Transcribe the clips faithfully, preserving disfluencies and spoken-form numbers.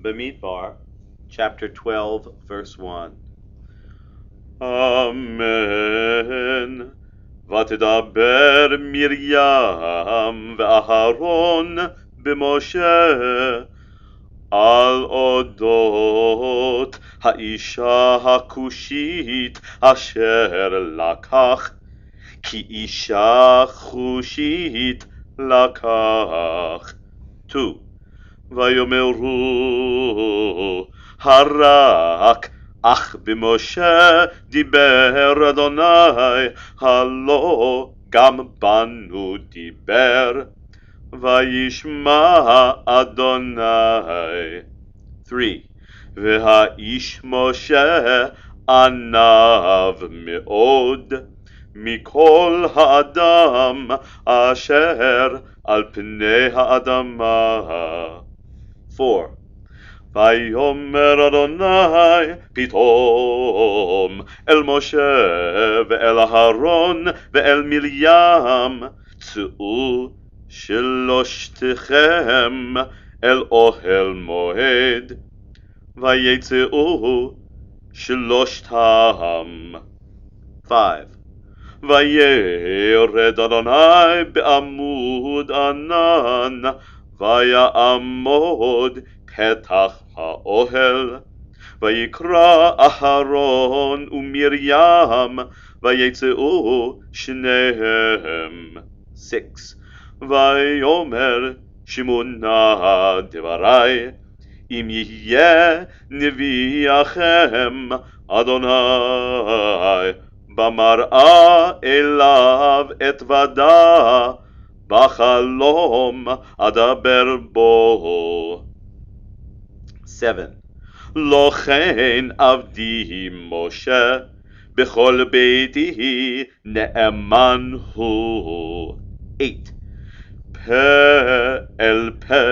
Bamidbar, chapter twelve, verse one. Amen. ותדבר מרים ואהרון במשה על אודות האישה הכושית אשר לקח, כי אישה כושית לקח. two. ויאמרו הרק אך במשה דיבר אדוני, הלא גם בנו דיבר, וישמע אדוני. three. והאיש משה ענב מאוד מכל האדם אשר על פני האדמה. four. ויאמר אדוני פתאום אל משה ואל אהרון ואל מרים, צאו שלושתכם אל אוהל מועד. ויצאו שלושתם. five. וירד אדוני בעמוד ענן, ויעמוד פתח האוהל, ויקרא אהרון ומרים, ויצאו שניהם. six. ויאמר שמעונה דברי, אם יהיה נביאכם אדוני במראה אליו אתוודע, בחלום אדבר בו. seven. לא כן עבדי משה בכל ביתי נאמן הוא. eight. פה אל פה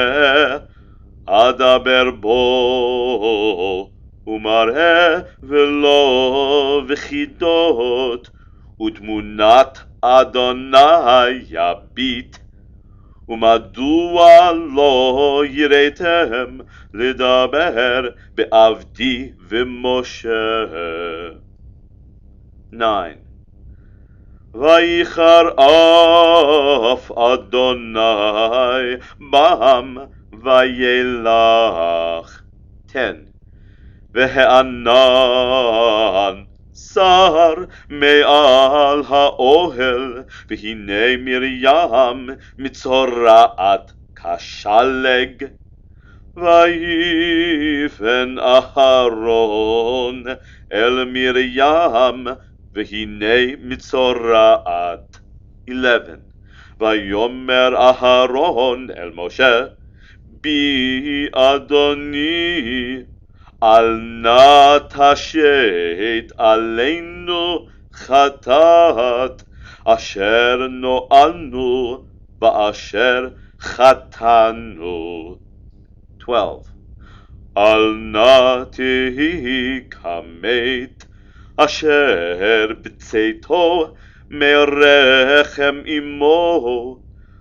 אדבר בו, ומראה ולא וחידות, ותמונת אדוני יביט. ומדוע לא יראתם לדבר בעבדי ומשה? nine. ויחר אף אדוני בם וילך. ten. והענן שר מעל האוהל, והנה מרים מצורעת כשלג. ויפן אהרון אל מרים, והנה מצורעת. eleven. ויאמר אהרון אל משה, בי אדוני, אל נא תשת עלינו חטאת אשר נועלנו באשר חטאנו. twelve. אל נא תהי כמת אשר בצאתו מרחם אמו,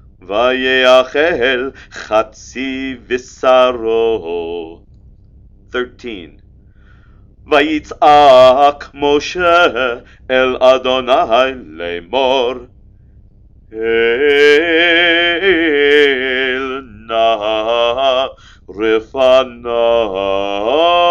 ויאכל חצי בשרו. thirteen. ויצעק משה אל אדוני לאמור, אל נא רפנה